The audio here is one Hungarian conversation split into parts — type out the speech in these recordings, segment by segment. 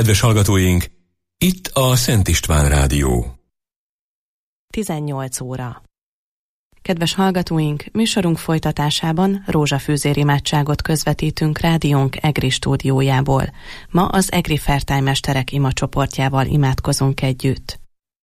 Kedves hallgatóink, itt a Szent István Rádió. 18 óra. Kedves hallgatóink, műsorunk folytatásában rózsafűzér imádságot közvetítünk rádiónk EGRI stúdiójából. Ma az EGRI fertálymesterek imacsoportjával imádkozunk együtt.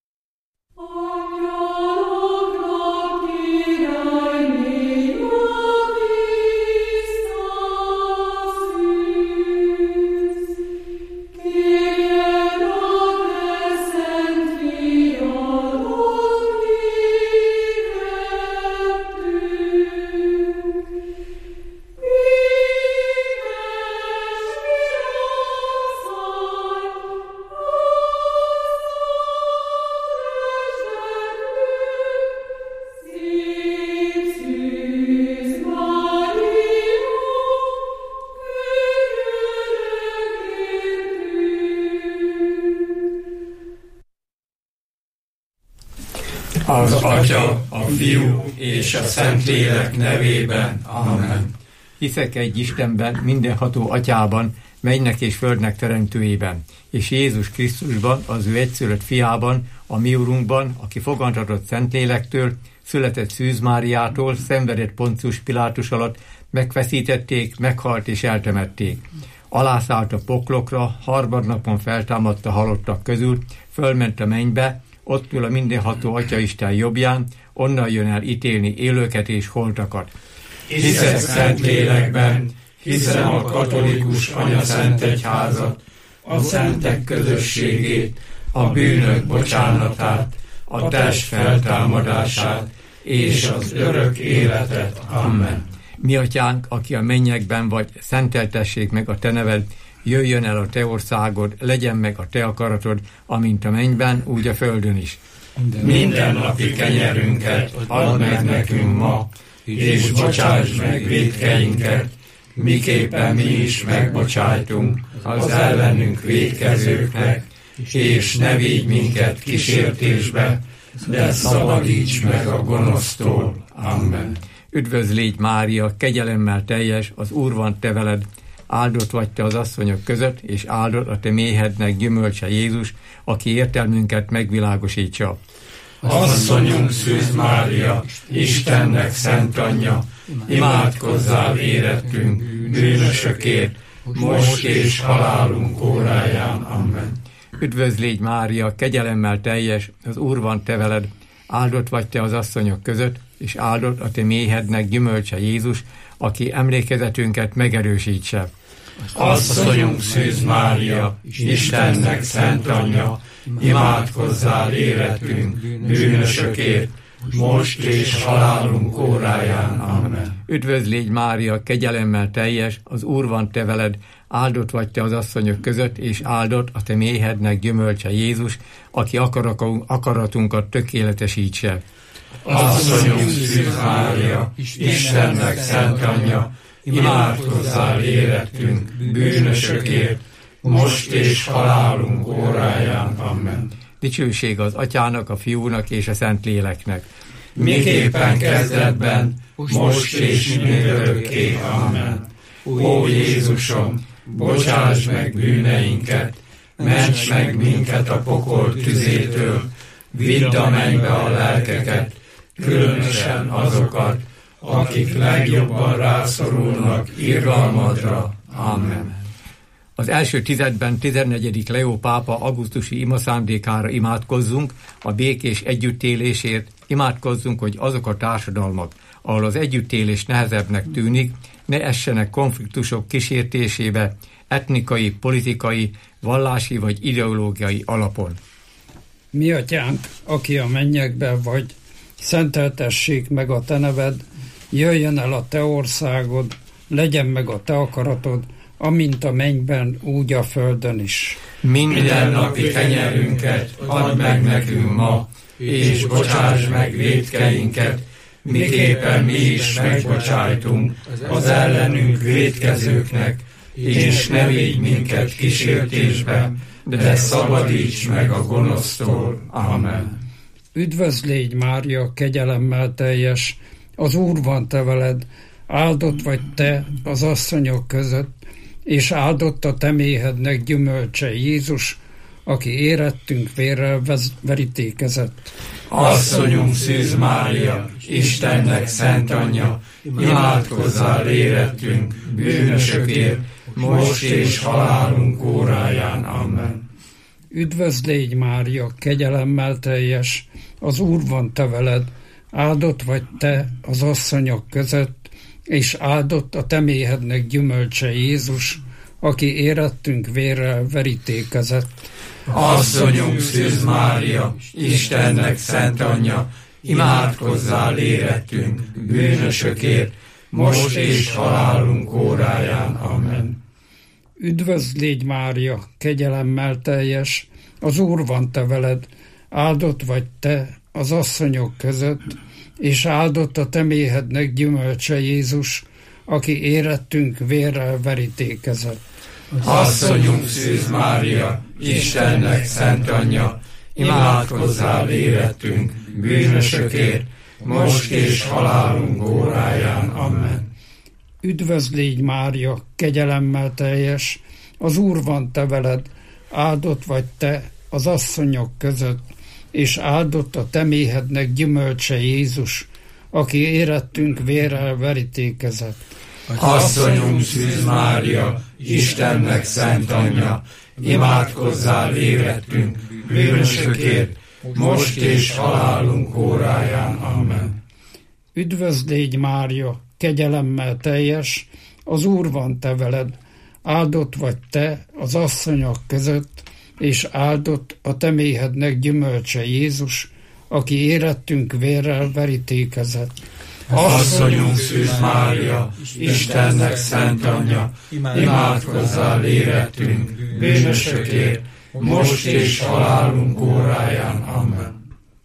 Az Atya, a Fiú és a Szentlélek nevében. Amen. Hiszek egy Istenben, mindenható Atyában, mennynek és földnek teremtőjében, és Jézus Krisztusban, az ő egyszülött fiában, a mi Urunkban, aki fogantatott Szentlélektől, született Szűz Máriától, szenvedett Poncius Pilátus alatt, megfeszítették, meghalt és eltemették. Alászállt a poklokra, harmadnapon feltámadt a halottak közül, fölment a mennybe, ott ül a mindenható Atyaisten jobbján, onnan jön el ítélni élőket és holtakat. Hiszek Szentlélekben, hiszem a katolikus anyaszentegyházat, a szentek közösségét, a bűnök bocsánatát, a test feltámadását és az örök életet. Amen. Mi Atyánk, aki a mennyekben vagy, szenteltessék meg a te neved, jöjjön el a te országod, legyen meg a te akaratod, amint a mennyben, úgy a földön is. Mindennapi kenyerünket add meg nekünk ma, és bocsáss meg vétkeinket, miképpen mi is megbocsájtunk az ellenünk vétkezőknek, és ne vigy minket kísértésbe, de szabadíts meg a gonosztól. Amen. Üdvözl légy Mária, kegyelemmel teljes, az Úr van te veled, áldott vagy te az asszonyok között, és áldott a te méhednek gyümölcse Jézus, aki értelmünket megvilágosítsa. Asszonyunk Szűz Mária, Istennek szent anyja, imádkozzál érettünk, bűnösökért, most és halálunk óráján. Amen. Üdvözl légy Mária, kegyelemmel teljes, az Úr van te veled, áldott vagy te az asszonyok között, és áldott a te méhednek gyümölcse Jézus, aki emlékezetünket megerősítse. Asszonyunk Szűz Mária, Istennek szent anyja, imádkozzál érettünk, bűnösökért, most és halálunk óráján. Amen. Üdvözl légy Mária, kegyelemmel teljes, az Úr van te veled, áldott vagy te az asszonyok között, és áldott a te méhednek gyümölcse Jézus, aki akaratunkat tökéletesítse. Asszonyunk Szűz Mária, Istennek szent anyja, imádkozzál érettünk, bűnösökért, most és halálunk óráján. Amen. Dicsőség az Atyának, a Fiúnak és a Szentléleknek. Miképpen kezdetben, most és mindörökké. Amen. Ó Jézusom, bocsáss meg bűneinket, ments meg minket a pokol tüzétől, vidd a mennybe a lelkeket, különösen azokat, akik legjobban rászorulnak irgalmadra. Amen. Az első tizedben 14. Leó pápa augusztusi imaszándékára imádkozzunk, a békés együttélésért, imádkozzunk, hogy azok a társadalmak, ahol az együttélés nehezebbnek tűnik, ne essenek konfliktusok kísértésébe, etnikai, politikai, vallási vagy ideológiai alapon. Mi Atyánk, aki a mennyekben vagy, szenteltessék meg a te neved, jöjjön el a te országod, legyen meg a te akaratod, amint a mennyben, úgy a földön is. Mindennapi kenyerünket add meg nekünk ma, és bocsáss meg vétkeinket, miképpen mi is megbocsájtunk az ellenünk vétkezőknek, és ne vigy minket kísértésbe, de szabadíts meg a gonosztól. Amen. Üdvözl légy Mária, kegyelemmel teljes, az Úr van te veled, áldott vagy te az asszonyok között, és áldott a te méhednek gyümölcse Jézus, aki érettünk vérrel verítékezett. Asszonyunk Szűz Mária, Istennek szent anyja, imádkozzál érettünk, bűnösökért, most és halálunk óráján. Amen. Üdvözl légy Mária, kegyelemmel teljes, az Úr van te veled, áldott vagy te az asszonyok között, és áldott a te méhednek gyümölcse Jézus, aki érettünk vérrel verítékezett. Asszonyunk Szűz Mária, Istennek szent anyja, imádkozzál érettünk, bűnösökért, most és halálunk óráján. Amen. Üdvözl légy Mária, kegyelemmel teljes, az Úr van te veled, áldott vagy te az asszonyok között, és áldott a te méhednek gyümölcse Jézus, aki érettünk vérrel verítékezett. Asszonyunk Szűz Mária, Istennek szent anyja, imádkozzál érettünk, bűnösökért, most és halálunk óráján. Amen. Üdvözl légy Mária, kegyelemmel teljes, az Úr van te veled, áldott vagy te az asszonyok között, és áldott a te méhednek gyümölcse Jézus, aki érettünk vérrel verítékezett. Asszonyunk Szűz Mária, Istennek szent anyja, imádkozzál érettünk, bűnösökért, most és halálunk óráján. Amen. Üdvözl légy Mária, kegyelemmel teljes, az Úr van te veled, áldott vagy te az asszonyok között, és áldott a te méhednek gyümölcse Jézus, aki érettünk vérrel verítékezett. Asszonyunk Szűz Mária, Istennek szent anyja, imádkozzál érettünk, bűnösökért, most és halálunk óráján. Amen.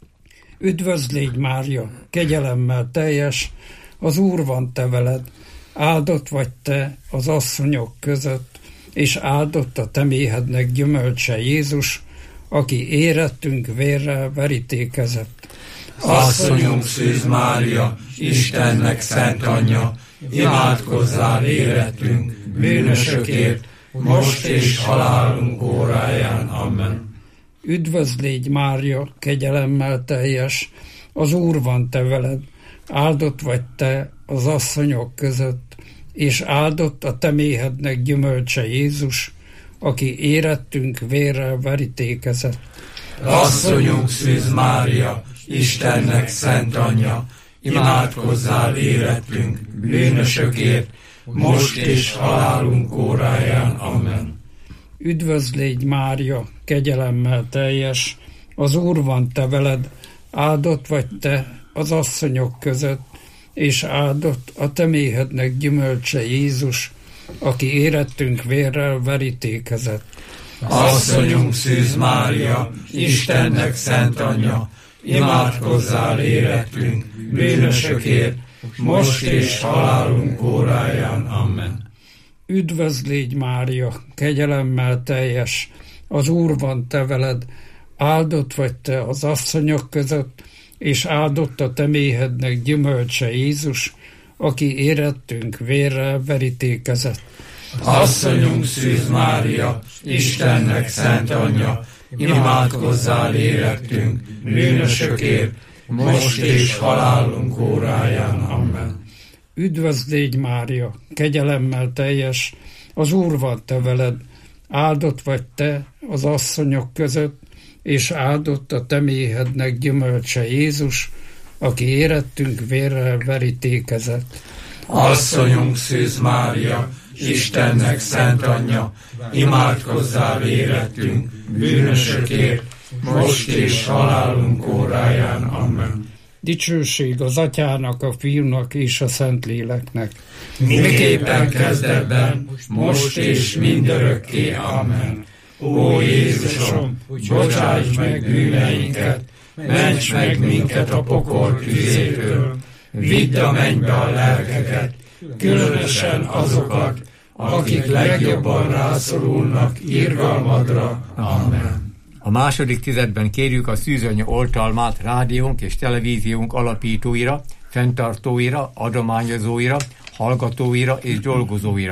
Üdvözl légy Mária, kegyelemmel teljes, az Úr van te veled, áldott vagy te az asszonyok között, és áldott a te méhednek gyümölcse Jézus, aki érettünk vérrel verítékezett. Asszonyunk Szűz Mária, Istennek szent anyja, imádkozzál érettünk, bűnösökért, most és halálunk óráján. Amen. Üdvözl légy Mária, kegyelemmel teljes, az Úr van te veled, áldott vagy te az asszonyok között, és áldott a te méhednek gyümölcse Jézus, aki érettünk vérrel verítékezett. Asszonyunk Szűz Mária, Istennek szent anyja, imádkozzál érettünk, bűnösökért, most és halálunk óráján. Amen. Üdvözl légy Mária, kegyelemmel teljes, az Úr van te veled, áldott vagy te az asszonyok között, és áldott a te méhednek gyümölcse Jézus, aki érettünk vérrel verítékezett. Asszonyunk Szűz Mária, Istennek szent anyja, imádkozzál érettünk, bűnösökért, most és halálunk óráján. Amen. Üdvözl légy Mária, kegyelemmel teljes, az Úr van te veled, áldott vagy te az asszonyok között, és áldott a te méhednek gyümölcse Jézus, aki érettünk vérrel verítékezett. Asszonyunk Szűz Mária, Istennek szent anyja, imádkozzál érettünk, bűnösökért, most és halálunk óráján. Amen. Üdvözl légy Mária, kegyelemmel teljes, az Úr van te veled, áldott vagy te az asszonyok között, és áldott a te méhednek gyümölcse Jézus, aki érettünk vérrel verítékezett. Asszonyunk Szűz Mária, Istennek szent anyja, imádkozzál érettünk, bűnösökért, most és halálunk óráján. Amen. Dicsőség az Atyának, a Fiúnak és a Szentléleknek. Miképpen kezdetben, most és mindörökké. Amen. Ó Jézusom, bocsájts meg bűneinket, ments meg minket a pokol tüzétől, vidd a mennybe a lelkeket, különösen azokat, akik legjobban rászorulnak irgalmadra. Amen. A második tizedben kérjük a szűzanya oltalmát rádiónk és televíziónk alapítóira, fenntartóira, adományozóira, hallgatóira és dolgozóira.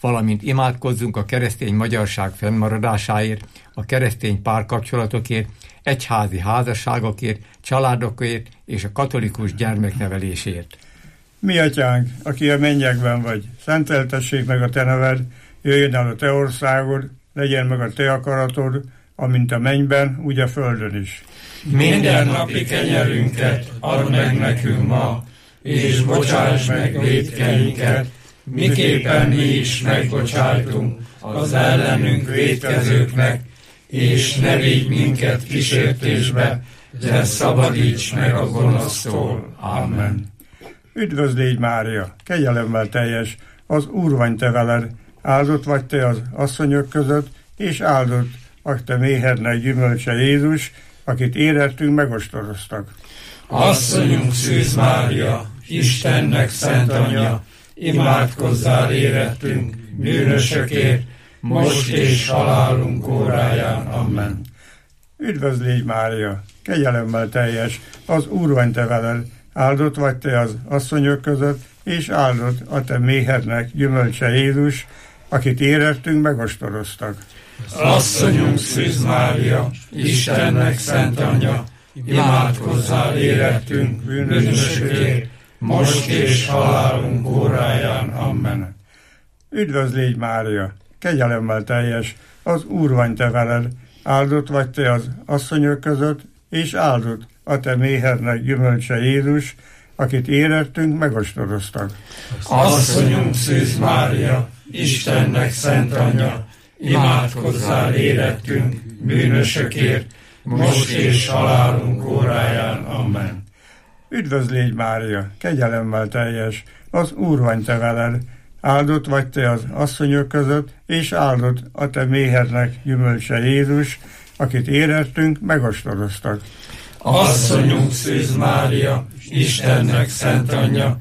valamint imádkozzunk a keresztény magyarság fennmaradásáért, a keresztény párkapcsolatokért, egyházi házasságokért, családokért és a katolikus gyermeknevelésért. Mi atyánk, aki a mennyekben vagy, szenteltessék meg a te neved, jöjjön el a te országod, legyen meg a te akaratod, amint a mennyben, úgy a földön is. Minden napi kenyerünket add meg nekünk ma, és bocsáss meg vétkeinket, miképpen mi is megbocsájtunk az ellenünk vétkezőknek, és ne vigy minket kísértésbe, de szabadíts meg a gonosztól. Amen. Üdvözl légy, Mária, kegyelemmel teljes, az Úr van te veled, áldott vagy te az asszonyok között, és áldott a te méhednek gyümölcse Jézus, akit érettünk megostoroztak. Asszonyunk Szűz Mária, Istennek szent anyja, imádkozzál érettünk, bűnösökért, most és halálunk óráján. Amen. Üdvözl légy, Mária, kegyelemmel teljes, az Úr van te veled, áldott vagy te az asszonyok között, és áldott a te méhednek gyümölcse Jézus, akit érettünk megostoroztak. Asszonyunk Szűz Mária, Istennek szent anyja, imádkozzál érettünk, bűnösökért, most és halálunk óráján. Amen. Üdvözl légy, Mária, kegyelemmel teljes, az Úr van te veled, áldott vagy te az asszonyok között, és áldott a te méhednek gyümölcse Jézus, akit érettünk megostoroztak. Asszonyunk Szűz Mária, Istennek szent anyja, imádkozzál érettünk, bűnösökért, most és halálunk óráján. Amen. Üdvözl légy, Mária, kegyelemmel teljes, az Úr van te veled, áldott vagy te az asszonyok között, és áldott a te méhednek gyümölcse Jézus, akit érettünk megostoroztak. Asszonyunk Szűz Mária, Istennek szent anyja,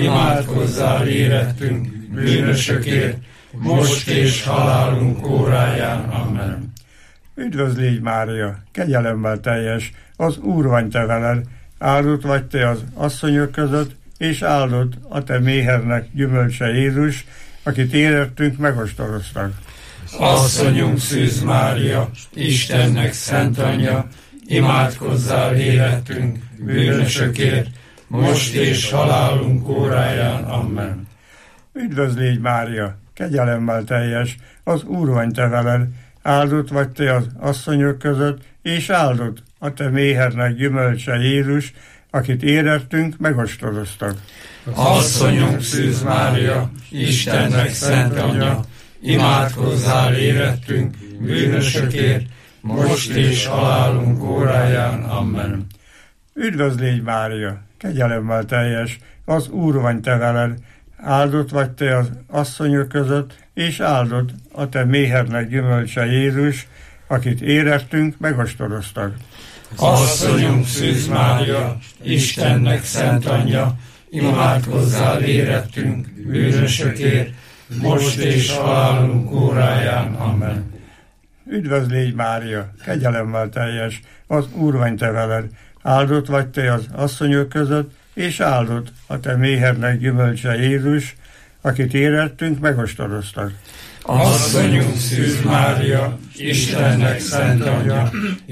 imádkozzál érettünk, bűnösökért, most és halálunk óráján. Amen. Üdvözl légy, Mária, kegyelemmel teljes, az Úr van te veled, áldott vagy te az asszonyok között, és áldott a te méhednek gyümölcse Jézus, akit érettünk megostoroztak. Asszonyunk Szűz Mária, Istennek szent anyja, imádkozzál érettünk, bűnösökért, most és halálunk óráján. Amen. Üdvözl légy, Mária, kegyelemmel teljes, az Úr van te veled, áldott vagy te az asszonyok között, és áldott a te méhednek gyümölcse Jézus, akit érettünk megostoroztak. Asszonyunk Szűz Mária, Istennek szent anyja, imádkozzál érettünk, bűnösökért, most és halálunk óráján. Amen. Üdvözl légy, Mária, kegyelemmel teljes, az Úr van te veled, áldott vagy te az asszonyok között, és áldott a te méhednek gyümölcse Jézus, akit érettünk megostoroztak. Asszonyunk Szűz Mária, Istennek szent anyja, imádkozzál érettünk, bűnösökért, most és halálunk óráján. Amen. Üdvözl légy, Mária, kegyelemmel teljes, az Úr van te veled, áldott vagy te az asszonyok között, és áldott a te méhednek gyümölcse Jézus, akit érettünk megostoroztak. Asszonyunk Szűz Mária, Istennek szent anyja,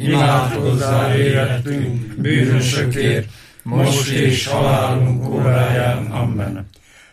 imádkozzál érettünk, bűnösökért, most és halálunk óráján. Amen.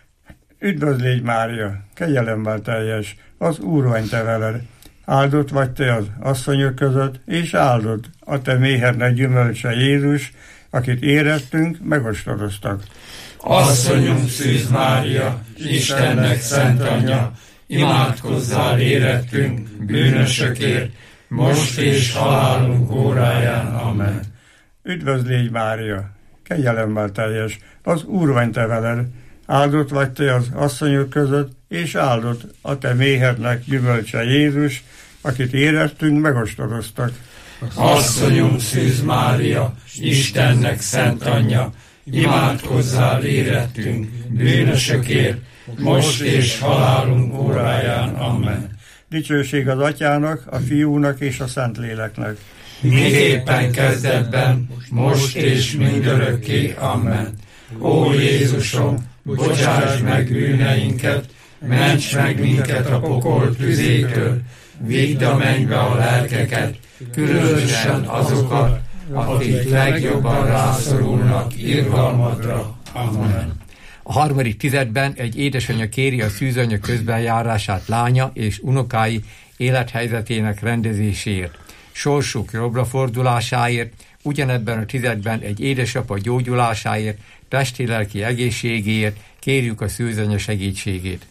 Üdvözl légy, Mária, kegyelemmel teljes, az Úr van te veled, áldott vagy te az asszonyok között, és áldott a te méhednek gyümölcse Jézus, akit érettünk megostoroztak. Asszonyunk Szűz Mária, Istennek szent anyja, imádkozzál érettünk, bűnösökért, most és halálunk óráján. Amen. Üdvözl légy, Mária, kegyelemmel teljes, az Úr van te veled, áldott vagy te az asszonyok között, és áldott a te méhednek gyümölcse Jézus, akit érettünk megostoroztak. Asszonyunk Szűz Mária, Istennek szent anyja, imádkozzál érettünk, bűnösökért, most és halálunk óráján. Amen. Dicsőség az Atyának, a Fiúnak és a Szentléleknek. Miképpen kezdetben, most és mindörökké. Amen. Ó Jézusom, bocsáss meg bűneinket, ments meg minket a pokol tüzétől, vidd a mennybe a lelkeket, különösen azokat, akik legjobban rászorulnak irgalmadra. Amen. A harmadik tizedben egy édesanyja kéri a szűzanya közbenjárását lánya és unokái élethelyzetének rendezéséért, sorsuk jobbra fordulásáért, ugyanebben a tizedben egy édesapa gyógyulásáért, testi-lelki egészségéért kérjük a szűzanya segítségét.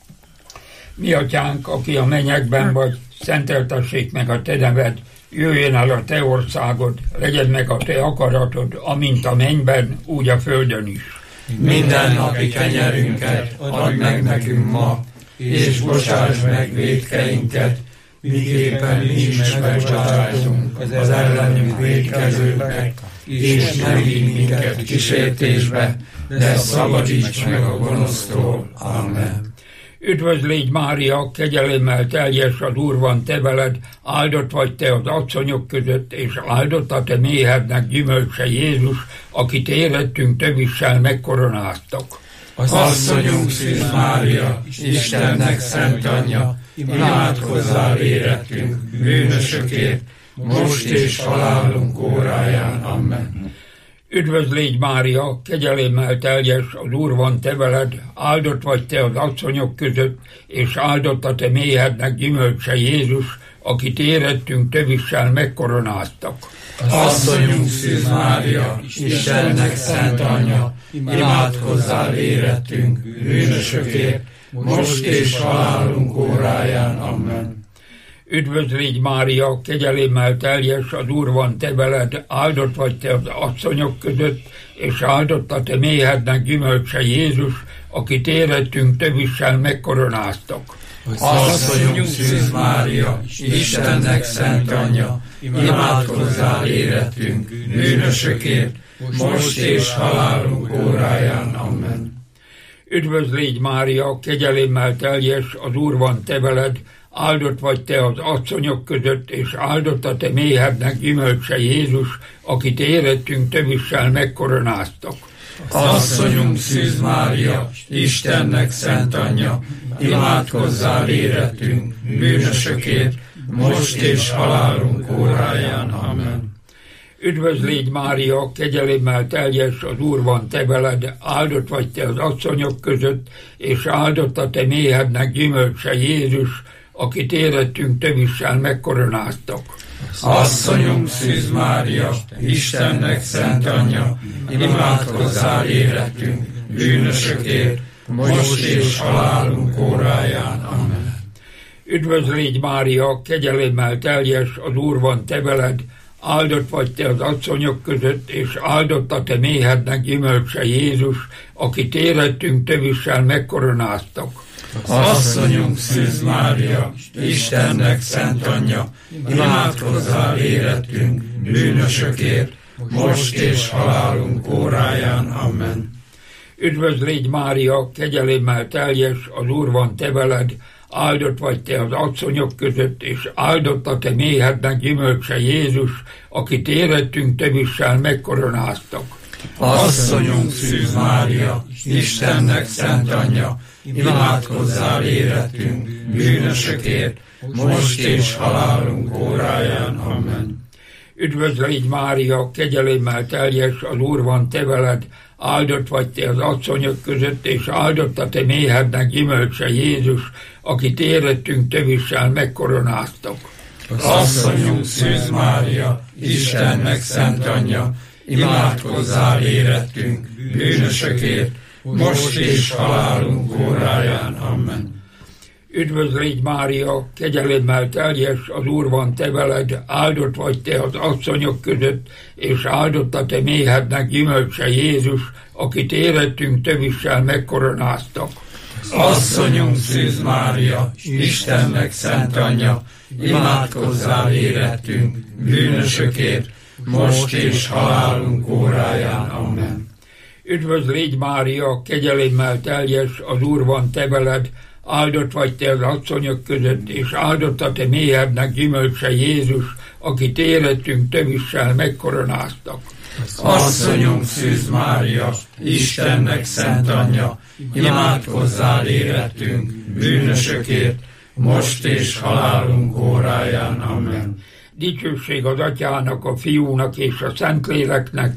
Mi atyánk, aki a mennyekben vagy, szenteltessék meg a te neved, jöjjön el a te országod, legyen meg a te akaratod, amint a mennyben, úgy a földön is. Minden napi kenyerünket add meg nekünk ma, és bocsáss meg vétkeinket, miképpen mi is megbocsájtunk az ellenünk vétkezőknek, és ne vigy minket kísértésbe, de szabadíts meg a gonosztól. Amen. Üdvözl légy Mária, kegyelemmel teljes, az Úr van te veled, áldott vagy te az asszonyok között, és áldott a te méhednek gyümölcse Jézus, akit érettünk tövissel megkoronáztak. Az asszonyunk Szűz Mária, Istennek szent anyja, imádkozzál érettünk bűnösökért, most és halálunk óráján. Amen. Üdvözl légy Mária, kegyelemmel teljes, az Úr van te veled, áldott vagy te az asszonyok között, és áldott a te méhednek gyümölcse Jézus, akit érettünk tövissel megkoronáztak. Az asszonyunk Szűz Mária, Istennek szent anyja, imádkozzál érettünk bűnösökért, most és halálunk óráján. Amen. Üdvözl légy Mária, kegyelemmel teljes, az Úr van te veled, áldott vagy te az asszonyok között, és áldott a te méhednek gyümölcse Jézus, akit érettünk tövissel megkoronáztak. Az asszonyunk Szűz Mária, Istennek szent anyja, imádkozzál érettünk bűnösökért, most és halálunk óráján. Amen. Üdvözl légy Mária, kegyelemmel teljes, az Úr van te veled, áldott vagy te az asszonyok között, és áldott a te méhednek gyümölcse Jézus, akit érettünk tövissel megkoronáztak. Az asszonyunk Szűz Mária, Istennek szent anyja, imádkozzál érettünk bűnösökért, most és halálunk óráján. Amen. Üdvözl légy Mária, kegyelemmel teljes, az Úr van te veled, áldott vagy te az asszonyok között, és áldott a te méhednek gyümölcse Jézus, akit érettünk tövissel megkoronáztak. Asszonyunk Szűz Mária, Istennek szent anyja, imádkozzál érettünk bűnösökért, most és halálunk óráján. Amen. Üdvözl légy Mária, kegyelemmel teljes, az Úr van te veled, áldott vagy te az asszonyok között, és áldott a te méhednek gyümölcse Jézus, akit érettünk tövissel megkoronáztak. Asszonyunk Szűz Mária, Istennek szent anyja, imádkozzál érettünk bűnösökért, most és halálunk óráján. Amen. Üdvözl légy Mária, kegyelemmel teljes, az Úr van te veled, áldott vagy te az asszonyok között, és áldott a te méhednek gyümölcse Jézus, akit érettünk tövissel megkoronáztak. Asszonyunk Szűz Mária, Istennek szent anyja, imádkozzál érettünk bűnösökért, most és halálunk óráján. Amen. Üdvözl légy Mária, kegyelemmel teljes, az Úr van te veled, áldott vagy te az asszonyok között, és áldott a te méhednek gyümölcse Jézus, akit érettünk tövissel megkoronáztak. Asszonyunk Szűz Mária, Istennek szent anyja, imádkozzál érettünk bűnösökért, most és halálunk óráján. Amen. Üdvözl légy Mária, kegyelemmel teljes, az Úr van te veled, áldott vagy te az asszonyok között, és áldott a te méhednek gyümölcse Jézus, akit érettünk tövissel megkoronáztak. Asszonyunk Szűz Mária, Istennek szent anyja, imádkozzál érettünk bűnösökért, most és halálunk óráján. Amen. Üdvözl légy Mária, kegyelemmel teljes, az Úr van te veled, áldott vagy te az asszonyok között, és áldott a te méhednek gyümölcse Jézus, akit érettünk tövissel megkoronáztak. Asszonyunk Szűz Mária, Istennek szent anyja, imádkozzál érettünk, bűnösökért, most és halálunk óráján. Amen. Dicsőség az Atyának, a Fiúnak és a Szentléleknek,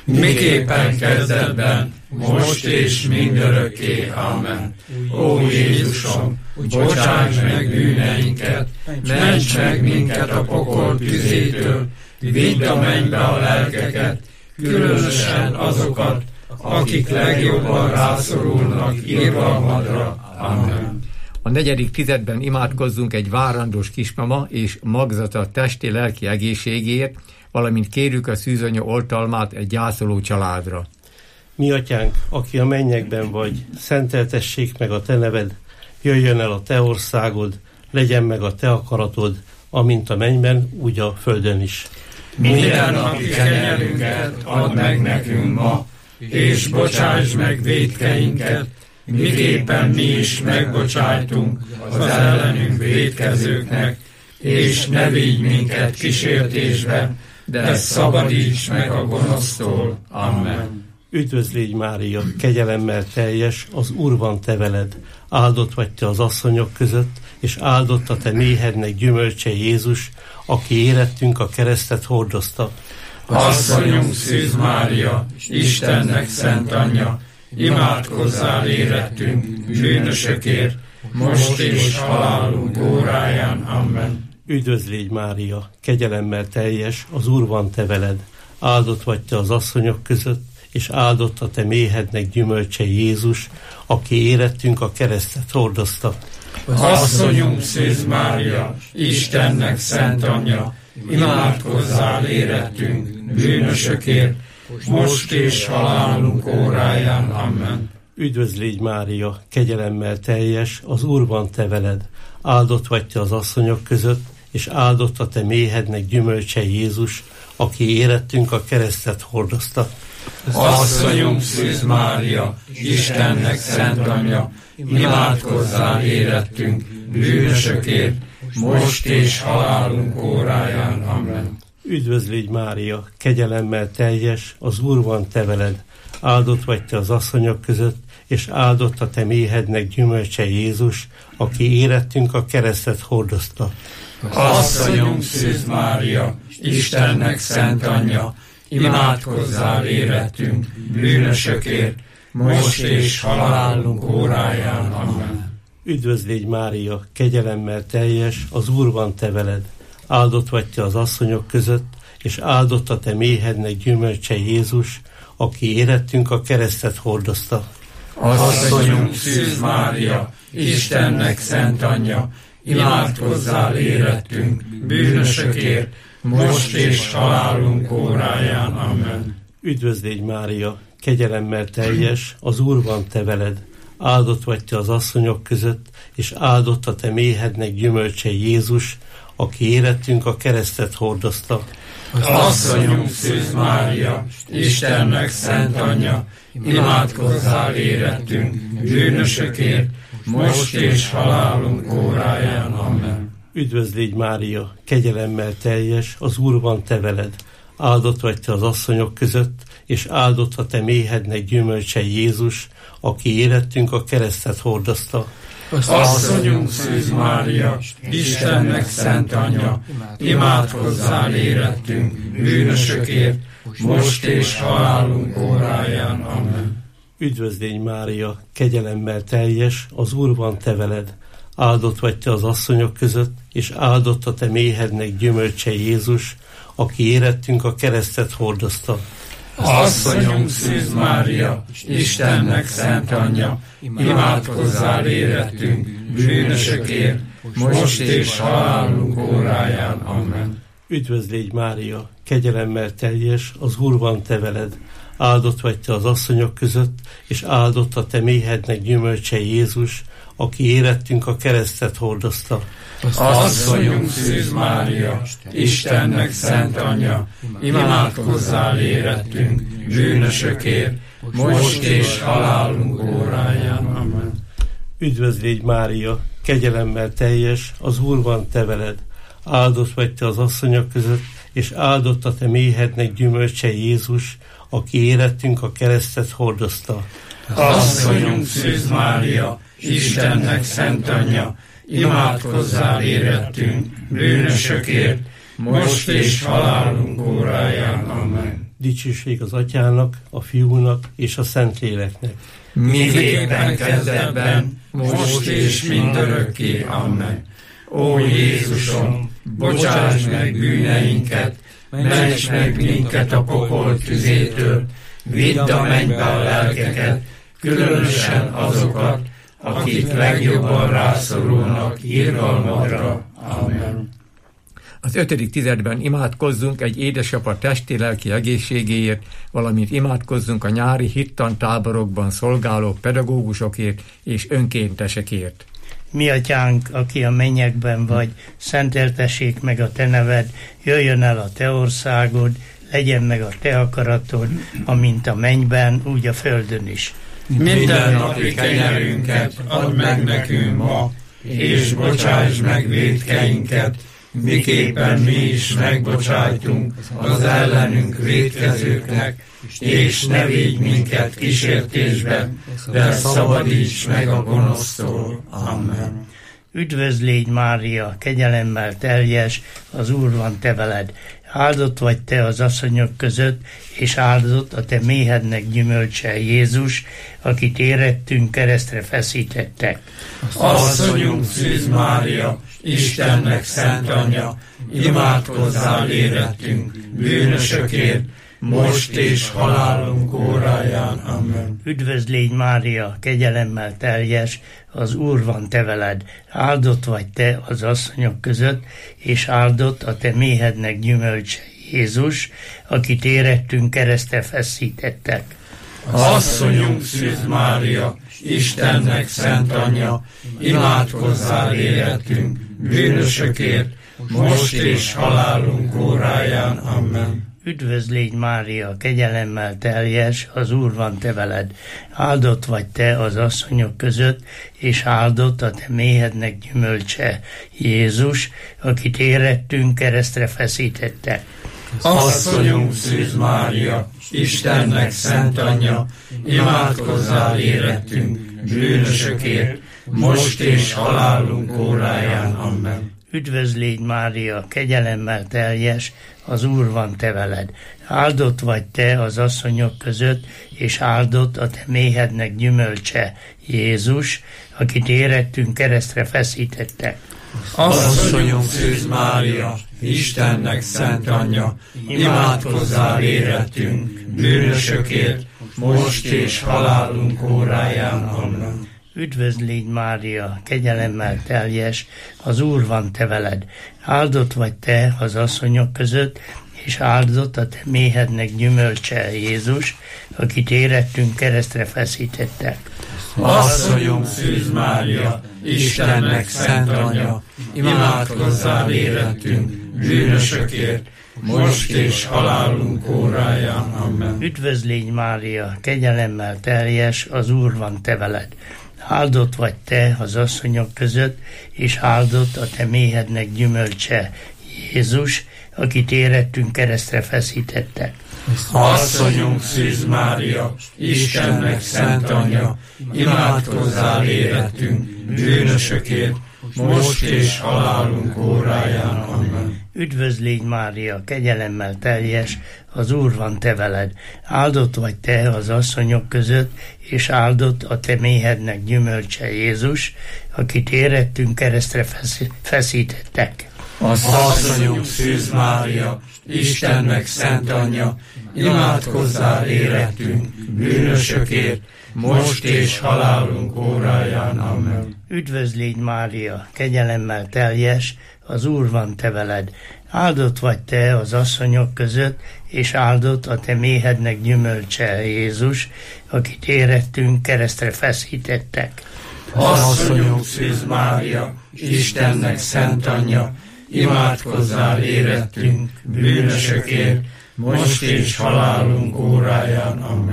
miképpen kezdetben, most és mindörökké. Amen. Ó Jézusom, bocsáss meg bűneinket, ments meg minket a pokol tüzétől, vidd a mennybe a lelkeket, különösen azokat, akik legjobban rászorulnak irgalmadra. Amen. A 4. tizedben imádkozzunk egy várandós kismama és magzata testi-lelki egészségéért, valamint kérjük a szűzanya oltalmát egy gyászoló családra. Mi atyánk, aki a mennyekben vagy, szenteltessék meg a te neved, jöjjön el a te országod, legyen meg a te akaratod, amint a mennyben, úgy a földön is. Mindennapi kenyerünket add meg nekünk ma, és bocsáss meg vétkeinket, miképpen mi is megbocsájtunk az ellenünk vétkezőknek, és ne vigy minket kísértésbe, de szabadíts meg a gonosztól. Amen. Üdvözl légy Mária, kegyelemmel teljes, az Úr van te veled, áldott vagy te az asszonyok között, és áldott a te méhednek gyümölcse Jézus, aki érettünk a keresztet hordozta. Asszonyunk Szűz Mária, Istennek szent anyja, imádkozzál érettünk, bűnösökért, most és halálunk óráján. Amen. Üdvözl légy Mária, kegyelemmel teljes, az Úr van te veled, áldott vagy te az asszonyok között, és áldott a te méhednek gyümölcse Jézus, aki érettünk a keresztet hordozta. Asszonyunk Szűz Mária, Istennek szent anyja, imádkozzál érettünk, bűnösökért, most és halálunk óráján. Amen. Üdvözl légy Mária, kegyelemmel teljes, az Úr van te veled, áldott vagy te az asszonyok között, és áldott a te méhednek gyümölcse Jézus, aki érettünk a keresztet hordozta. Asszonyunk Szűz Mária, Istennek szent anyja, imádkozzál érettünk, bűnösökért, most és halálunk óráján. Amen. Üdvözl légy Mária, kegyelemmel teljes, az Úr van te veled, áldott vagy te az asszonyok között, és áldott a te méhednek gyümölcse Jézus, aki érettünk a keresztet hordozta. Asszonyunk Szűz Mária, Istennek szent anyja, imádkozzál érettünk, bűnösökért, most és halálunk óráján. Amen. Üdvözl légy Mária, kegyelemmel teljes, az Úr van te veled, áldott vagy te az asszonyok között, és áldott a te méhednek gyümölcse Jézus, aki érettünk a keresztet hordozta. Asszonyunk Szűz Mária, Istennek szent anyja, imádkozzál érettünk, bűnösökért, most és halálunk óráján. Amen. Üdvözl légy Mária, kegyelemmel teljes, az Úr van te veled, áldott vagy te az asszonyok között, és áldott a te méhednek gyümölcse Jézus, aki érettünk a keresztet hordozta. Asszonyunk Szűz Mária, Istennek szent anyja, imádkozzál érettünk, bűnösökért, most és halálunk óráján. Amen. Üdvözl légy Mária, kegyelemmel teljes, az Úr van te veled, áldott vagy te az asszonyok között, és áldott a te méhednek gyümölcse Jézus, aki érettünk a keresztet hordozta. Asszonyunk Szűz Mária, Istennek szent anyja, imádkozzál érettünk, bűnösökért, most és halálunk óráján. Amen. Üdvözl légy Mária, kegyelemmel teljes, az Úr van te veled, áldott vagy te az asszonyok között, és áldott a te méhednek gyümölcse Jézus, aki érettünk a keresztet hordozta. Asszonyunk Szűz Mária, Istennek szent anyja, imádkozzál érettünk, bűnösökért, most és halálunk óráján. Amen. Üdvözl légy Mária, kegyelemmel teljes, az Úr van te veled, áldott vagy te az asszonyok között, és áldott a te méhednek gyümölcse Jézus, aki érettünk a keresztet hordozta. Asszonyunk Szűz Mária, Istennek szent anyja, imádkozzál érettünk, bűnösökért, most és halálunk óráján. Amen. Üdvözl légy Mária, kegyelemmel teljes, az Úr van te veled, áldott vagy te az asszonyok között, és áldott a te méhednek gyümölcse Jézus, aki életünk a keresztet hordozta. Asszonyunk Szűz Mária, Istennek szent anyja, imádkozzál érettünk, bűnösökért, most és halálunk óráján. Amen. Dicsőség az Atyának, a Fiúnak és a Szentléleknek. Miképpen kezdetben, most és mindörökké. Amen. Ó Jézusom, bocsáss meg bűneinket, ments meg minket a pokol tüzétől, vidd a mennybe a lelkeket, különösen azokat, akik legjobban rászorulnak irgalmadra. Amen. Az 5. tizedben imádkozzunk egy édesapa testi-lelki egészségéért, valamint imádkozzunk a nyári hittantáborokban szolgáló pedagógusokért és önkéntesekért. Mi atyánk, aki a mennyekben vagy, szenteltessék meg a te neved, jöjjön el a te országod, legyen meg a te akaratod, amint a mennyben, úgy a földön is. Minden napi kenyerünket add meg nekünk ma, és bocsáss meg vétkeinket, miképpen mi is megbocsájtunk az ellenünk vétkezőknek, és ne védj minket kísértésbe, de szabadíts meg a gonosztól. Amen. Üdvözl légy Mária, kegyelemmel teljes, az Úr van te veled. Áldott vagy te az asszonyok között, és áldott a te méhednek gyümölcse Jézus, akit érettünk keresztre feszítettek. Asszonyunk Szűz Mária, Istennek szent anyja, imádkozzál érettünk, bűnösökért, most és halálunk óráján. Amen. Üdvözl légy Mária, kegyelemmel teljes, az Úr van te veled. Áldott vagy te az asszonyok között, és áldott a te méhednek gyümölcse Jézus, akit érettünk keresztre feszítettek. Asszonyunk Szűz Mária, Istennek szent anyja, imádkozzál érettünk, bűnösökért, most és halálunk óráján. Amen. Üdvözl légy Mária, kegyelemmel teljes, az Úr van te veled. Áldott vagy te az asszonyok között, és áldott a te méhednek gyümölcse Jézus, akit érettünk keresztre feszítettek. Asszonyunk Szűz Mária, Istennek szent anyja, imádkozzál érettünk, bűnösökért, most és halálunk óráján. Amen. Üdvözl légy Mária, kegyelemmel teljes, az Úr van te veled. Áldott vagy te az asszonyok között, és áldott a te méhednek gyümölcse Jézus, akit érettünk keresztre feszítettek. Asszonyunk Szűz Mária, Istennek szent anyja, imádkozzál érettünk, bűnösökért, most és halálunk óráján. Amen. Üdvözl légy Mária, kegyelemmel teljes, az Úr van te veled. Áldott vagy te az asszonyok között, és áldott a te méhednek gyümölcse Jézus, akit érettünk keresztre feszítettek. Asszonyunk Szűz Mária, Istennek szent anyja, imádkozzál érettünk, bűnösökért, most és halálunk óráján. Amen. Üdvözl légy Mária, kegyelemmel teljes, az Úr van te veled. Áldott vagy te az asszonyok között, és áldott a te méhednek gyümölcse Jézus, akit érettünk keresztre feszítettek. Asszonyunk Szűz Mária, Istennek szent anyja, imádkozzál érettünk, bűnösökért, most és halálunk óráján. Amen. Üdvözl légy Mária, kegyelemmel teljes, az Úr van te veled. Áldott vagy te az asszonyok között, és áldott a te méhednek gyümölcse Jézus, akit érettünk keresztre feszítettek. Asszonyunk Szűz Mária, Istennek szent anyja, imádkozzál érettünk, bűnösökért, most és halálunk óráján. Amen. Üdvözl légy Mária, kegyelemmel teljes, az Úr van te veled. Áldott vagy te az asszonyok között, és áldott a te méhednek gyümölcse Jézus, akit érettünk keresztre feszítettek. Asszonyunk Szűz Mária, Istennek szent anyja, imádkozzál érettünk, bűnösökért, most és halálunk óráján. Amen.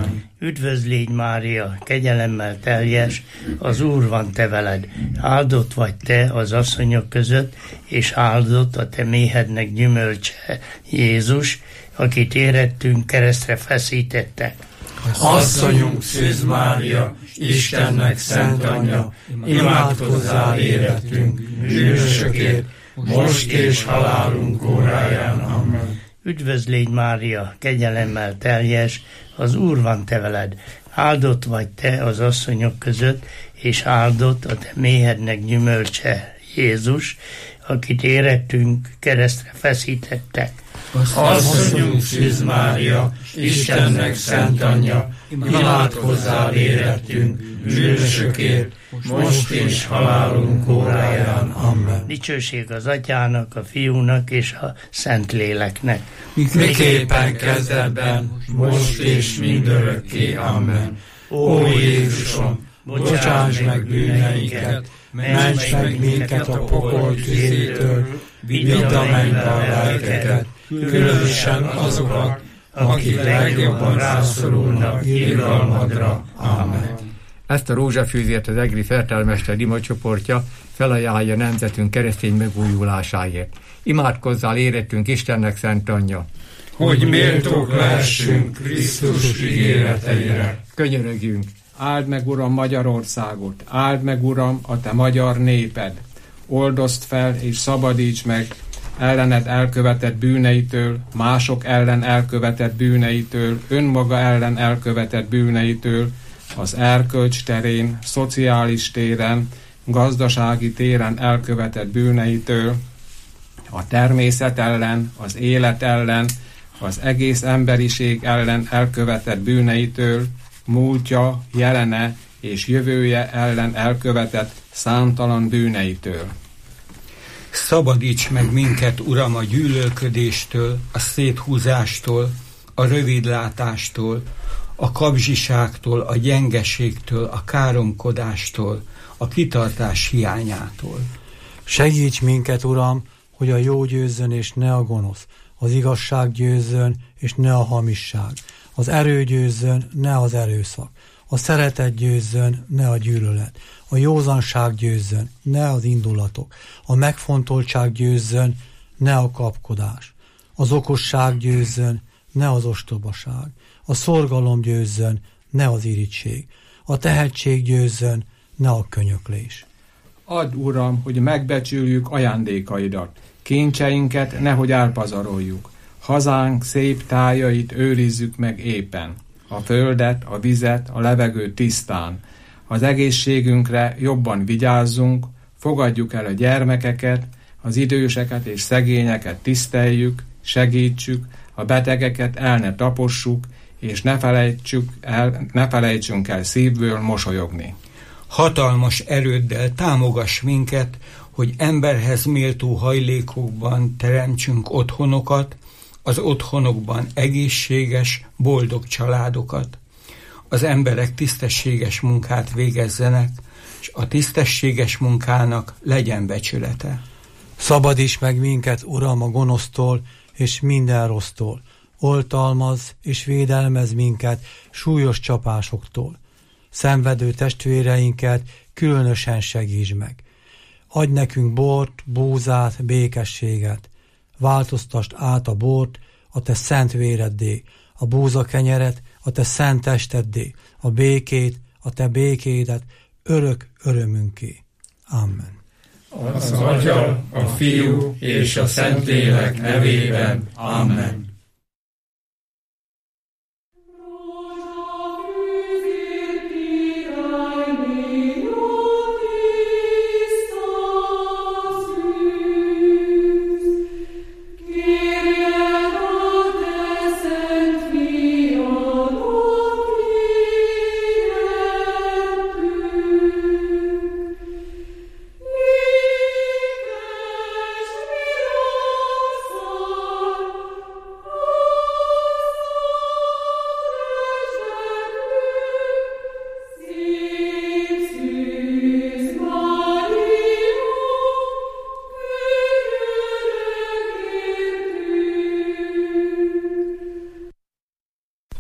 Üdvözlégy Mária, kegyelemmel teljes, az Úr van te veled. Áldott vagy te az asszonyok között, és áldott a te méhednek gyümölcse, Jézus, akit érettünk, keresztre feszítettek. Asszonyunk Szűz Mária, Istennek szent anyja, imádkozzál érettünk, bűnösökért, most és halálunk óráján. Amen. Üdvözlégy Mária, kegyelemmel teljes, az Úr van te veled. Áldott vagy te az asszonyok között, és áldott a te méhednek gyümölcse, Jézus, akit érettünk, keresztre feszítettek. Asszonyunk Szűz Mária, Istennek szent anyja, imádkozzál érettünk, bűnösökért, most és halálunk óráján. Amen. Dicsőség az Atyának, a Fiúnak és a Szentléleknek. Miképpen kezdetben, most és mindörökké. Amen. Ó Jézusom, bocsáss meg bűneinket, ments meg minket a pokol tüzétől, vidd a mennybe a lelkeket, különösen azokat, akik legjobban rászorulnak irgalmadra. Amen. Ezt a rózsafűzért az egri fertelmester imacsoportja felajánlja nemzetünk keresztény megújulásáért. Imádkozzál érettünk Istennek szent anyja, hogy méltók lehessünk Krisztus ígéreteire. Könyörögjünk! Áld meg, Uram, Magyarországot, áld meg, Uram, a te magyar néped. Oldozd fel és szabadíts meg ellened elkövetett bűneitől, mások ellen elkövetett bűneitől, önmaga ellen elkövetett bűneitől, az erkölcs terén, szociális téren, gazdasági téren elkövetett bűneitől, a természet ellen, az élet ellen, az egész emberiség ellen elkövetett bűneitől, múltja, jelene és jövője ellen elkövetett számtalan bűneitől. Szabadíts meg minket, Uram, a gyűlölködéstől, a széthúzástól, a rövidlátástól, a kapzsiságtól, a gyengeségtől, a káromkodástól, a kitartás hiányától. Segíts minket, Uram, hogy a jó győzzön és ne a gonosz, az igazság győzzön és ne a hamisság, az erő győzzön, ne az erőszak, a szeretet győzzön, ne a gyűlölet, a józanság győzzön, ne az indulatok, a megfontoltság győzzön, ne a kapkodás, az okosság győzzön, ne az ostobaság, a szorgalom győzzön, ne az irigység, a tehetség győzzön, ne a könyöklés. Add, Uram, hogy megbecsüljük ajándékaidat, kincseinket nehogy elpazaroljuk, hazánk szép tájait őrizzük meg éppen, a földet, a vizet, a levegőt tisztán, az egészségünkre jobban vigyázzunk, fogadjuk el a gyermekeket, az időseket és szegényeket tiszteljük, segítsük, a betegeket el ne tapossuk, és ne felejtsünk el szívből mosolyogni. Hatalmas erőddel támogass minket, hogy emberhez méltó hajlékokban teremtsünk otthonokat, az otthonokban egészséges, boldog családokat. Az emberek tisztességes munkát végezzenek, és a tisztességes munkának legyen becsülete. Szabadíts meg minket, Uram, a gonosztól és minden rossztól. Oltalmazz és védelmezz minket súlyos csapásoktól. Szenvedő testvéreinket különösen segíts meg. Adj nekünk bort, búzát, békességet. Változtasd át a bort a te szent véreddé, a búzakenyeret a te szent testeddé, a békét, a te békédet örök örömünké. Amen. Az Atya, a Fiú és a Szentlélek nevében. Amen.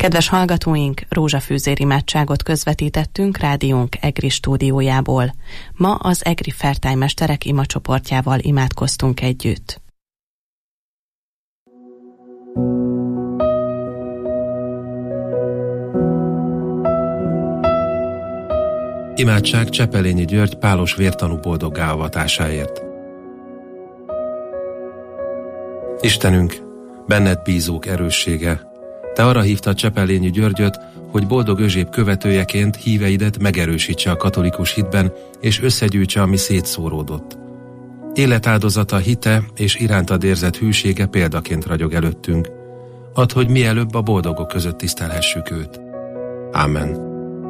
Kedves hallgatóink, rózsafűzér imádságot közvetítettünk rádiónk EGRI stúdiójából. Ma az EGRI fertálymesterek imacsoportjával imádkoztunk együtt. Imádság Csepelényi György pálos vértanú boldoggá avatásáért. Istenünk, benned bízók erőssége, te arra hívtad Csepelényi Györgyöt, hogy boldog özséb követőjeként híveidet megerősítse a katolikus hitben, és összegyűjtse, ami szétszóródott. Életáldozata, hite és irántad érzett hűsége példaként ragyog előttünk. Add, hogy mielőbb a boldogok között tisztelhessük őt. Ámen.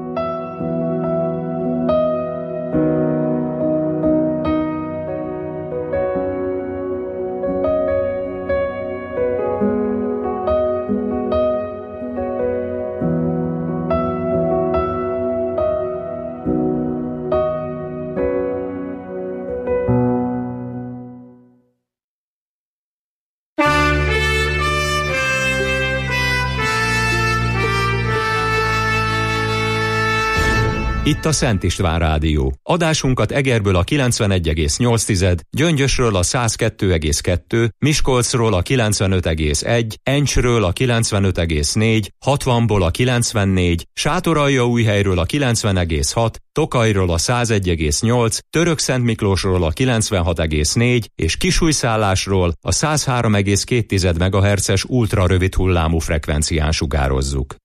Itt a Szent István Rádió. Adásunkat Egerből a 91,8, Gyöngyösről a 102,2, Miskolcról a 95,1, Encsről a 95,4, 60-ból a 94, Sátoraljaújhelyről a 90,6, Tokajról a 101,8, Törökszentmiklósról a 96,4 és Kisújszállásról a 103,2 MHz-es ultrarövid hullámú frekvencián sugározzuk.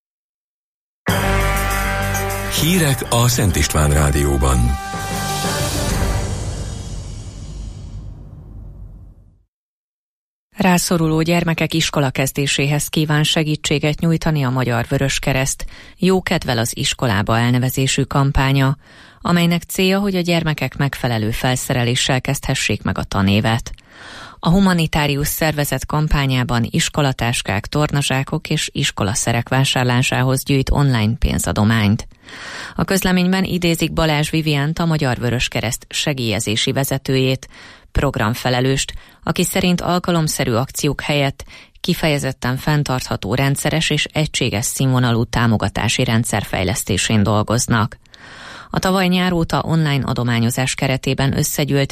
Hírek a Szent István Rádióban. Rászoruló gyermekek iskolakezdéséhez kíván segítséget nyújtani a Magyar Vöröskereszt Jó kedvel az iskolába elnevezésű kampánya, amelynek célja, hogy a gyermekek megfelelő felszereléssel kezdhessék meg a tanévet. A humanitárius szervezet kampányában iskolatáskák, tornazsákok és iskolaszerek vásárlásához gyűjt online pénzadományt. A közleményben idézik Balázs Viviánt, a Magyar Vöröskereszt segélyezési vezetőjét, programfelelőst, aki szerint alkalomszerű akciók helyett kifejezetten fenntartható rendszeres és egységes színvonalú támogatási rendszer fejlesztésén dolgoznak. A tavaly nyár óta online adományozás keretében összegyűlt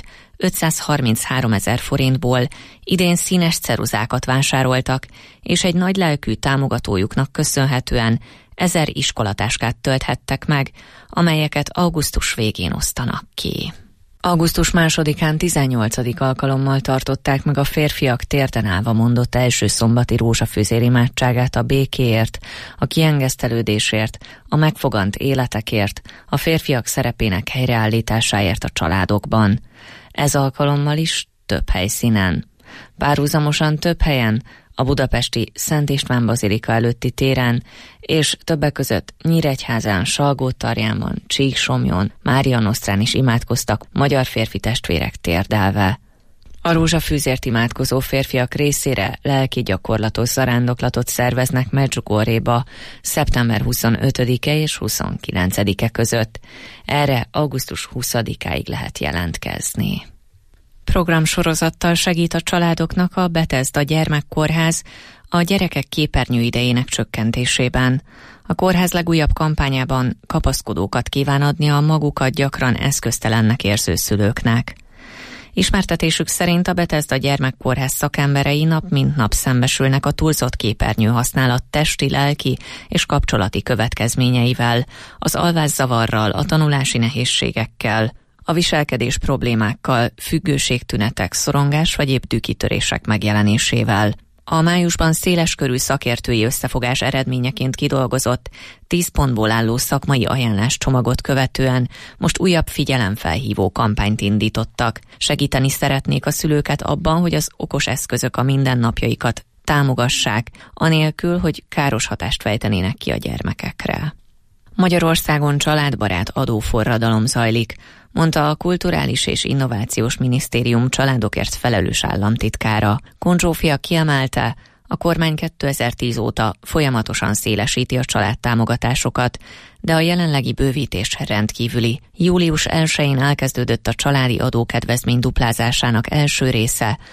533 000 forintból idén színes ceruzákat vásároltak, és egy nagylelkű támogatójuknak köszönhetően 1000 iskolatáskát tölthettek meg, amelyeket augusztus végén osztanak ki. Augusztus 2-án 18. alkalommal tartották meg a férfiak térden állva mondott első szombati rózsafűzér imádságát a békéért, a kiengesztelődésért, a megfogant életekért, a férfiak szerepének helyreállításáért a családokban. Ez alkalommal is több helyszínen. Párhuzamosan több helyen, a budapesti Szent István Bazilika előtti téren, és többek között Nyíregyházán, Salgótarjánban, Csíksomjon, Mária Nosztrán is imádkoztak magyar férfi testvérek térdelve. A rózsafűzért imádkozó férfiak részére lelki gyakorlatos zarándoklatot szerveznek Medjugorjéba szeptember 25-e és 29-e között. Erre augusztus 20-áig lehet jelentkezni. Programsorozattal segít a családoknak a Bethesda Gyermekkórház a gyerekek képernyőidejének csökkentésében. A kórház legújabb kampányában kapaszkodókat kíván adni a magukat gyakran eszköztelennek érző szülőknek. Ismertetésük szerint a Bethesda Gyermekkórház szakemberei nap mint nap szembesülnek a túlzott képernyő használat testi, lelki és kapcsolati következményeivel, az alvászavarral, a tanulási nehézségekkel, a viselkedés problémákkal, függőségtünetek, szorongás vagy épp dühkitörések megjelenésével. A májusban széleskörű szakértői összefogás eredményeként kidolgozott 10 pontból álló szakmai ajánláscsomagot követően most újabb figyelemfelhívó kampányt indítottak. Segíteni szeretnék a szülőket abban, hogy az okos eszközök a mindennapjaikat támogassák, anélkül, hogy káros hatást fejtenének ki a gyermekekre. Magyarországon családbarát adóforradalom zajlik, mondta a Kulturális és Innovációs Minisztérium családokért felelős államtitkára. Kun Zsófia kiemelte, a kormány 2010 óta folyamatosan szélesíti a családtámogatásokat, de a jelenlegi bővítés rendkívüli. Július 1-én elkezdődött a családi adókedvezmény duplázásának első része,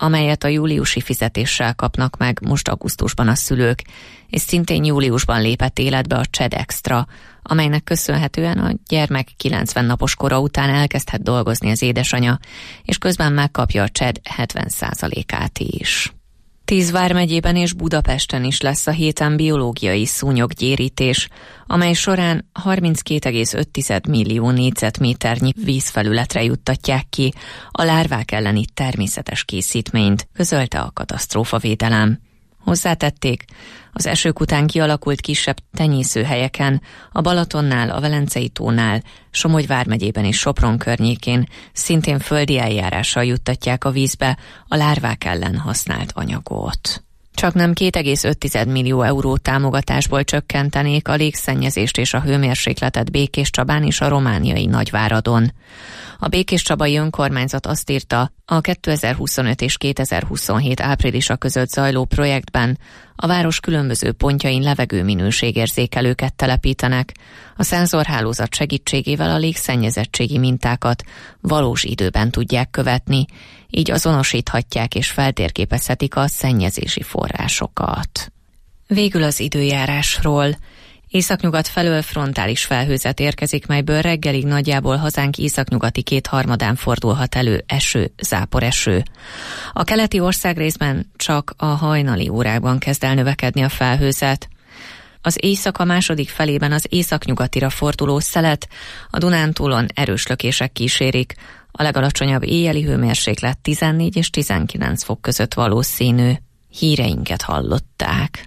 amelyet a júliusi fizetéssel kapnak meg most augusztusban a szülők, és szintén júliusban lépett életbe a CSED Extra, amelynek köszönhetően a gyermek 90 napos kora után elkezdhet dolgozni az édesanya, és közben megkapja a CSED 70%-át is. 10 vármegyében és Budapesten is lesz a héten biológiai szúnyoggyérítés, amely során 32,5 millió négyzetméternyi vízfelületre juttatják ki a lárvák elleni természetes készítményt, közölte a katasztrófavédelem. Hozzátették, az esők után kialakult kisebb tenyészőhelyeken, a Balatonnál, a Velencei tónál, Somogy vármegyében és Sopron környékén szintén földi eljárással juttatják a vízbe a lárvák ellen használt anyagot. Csaknem 2,5 millió euró támogatásból csökkentenék a légszennyezést és a hőmérsékletet Békéscsabán és a romániai Nagyváradon. A Békéscsabai önkormányzat azt írta, a 2025 és 2027 áprilisa között zajló projektben a város különböző pontjain levegőminőségérzékelőket telepítenek. A szenzorhálózat segítségével a légszennyezettségi mintákat valós időben tudják követni, így azonosíthatják és feltérképezhetik a szennyezési forrásokat. Végül az időjárásról. Északnyugat felől frontális felhőzet érkezik, melyből reggelig nagyjából hazánk északnyugati 2/3 fordulhat elő eső, záporeső. A keleti országrészben csak a hajnali órákban kezd el növekedni a felhőzet. Az éjszaka második felében az északnyugatira forduló szelet, a Dunántúlon erős lökések kísérik, a legalacsonyabb éjjeli hőmérséklet 14 és 19 fok között valószínű. Híreinket hallották.